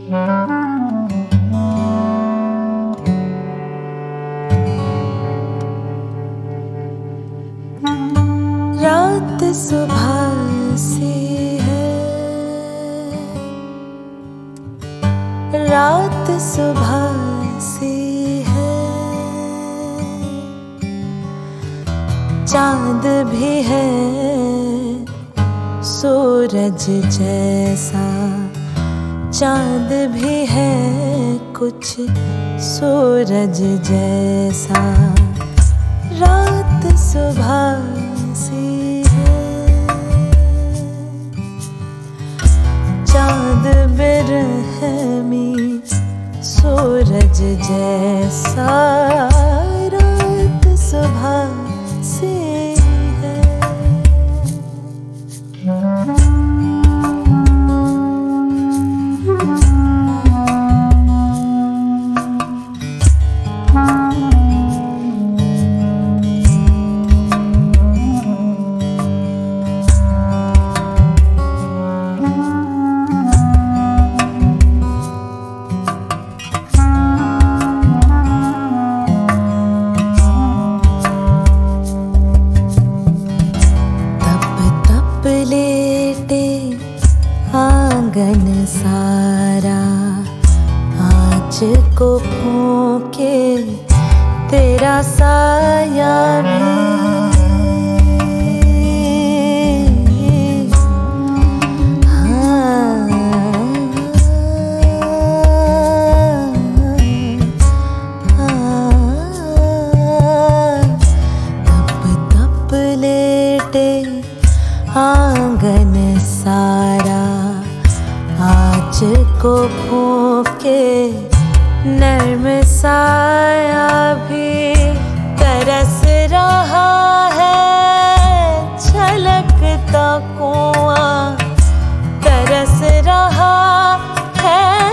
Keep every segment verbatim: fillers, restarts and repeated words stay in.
रात सुबह सी है, रात सुबह सी है, चांद भी है सूरज जैसा, चांद भी है कुछ सूरज जैसा। रात सुबह सी है, चांद बेरहमी सूरज जैसा। रात सुबह सी है। लेटे आंगन सारा, आँच को फूंके तेरा साया भी। हाँ, हाँ, तप तप लेटे आंगन सारा, आँच को फूंके नर्म साया भी। तरस रहा है छलकता कुआं, तरस रहा है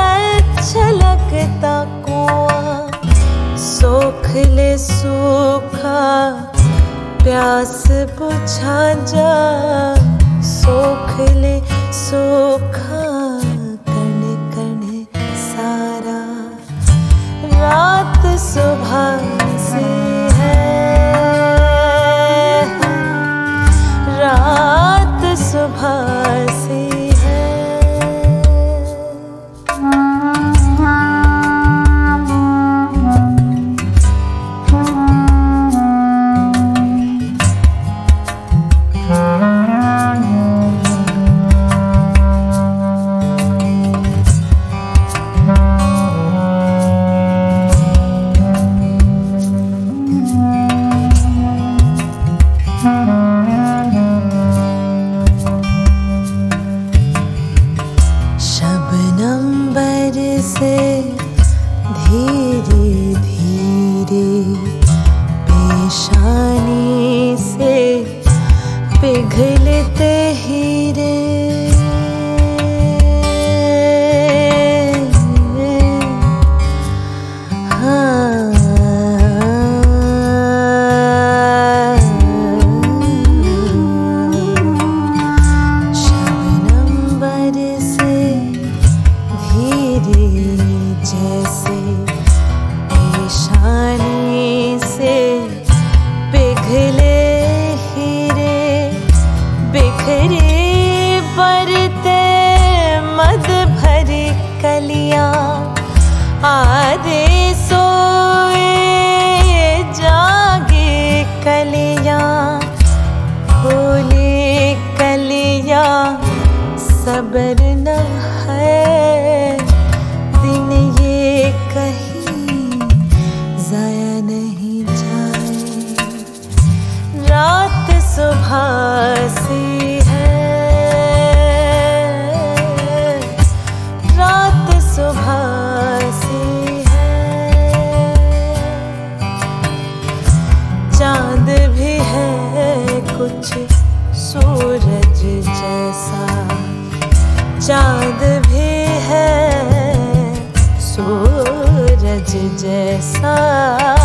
छलकता कुआं। सोख ले सूखा प्यास बुझा जा, सोख ले सूखा कण कण सारा। रात सुबह सी है, रात सुबह सी है। शबनम बरसे धीरे धीरे, पेशानी से पिघलते हीरे। जैसे पेशानी से पिघले हीरे, बिखरे बरते मद भरी कलियां। आधे सोए जागे कलियां, खोले कलियां सबर न है। दिन ये कहीं जाया नहीं जाए। रात सुबह सी है, रात सुबह सी है। चांद भी है कुछ सूरज जैसा, चांद भी है सूरज जैसा।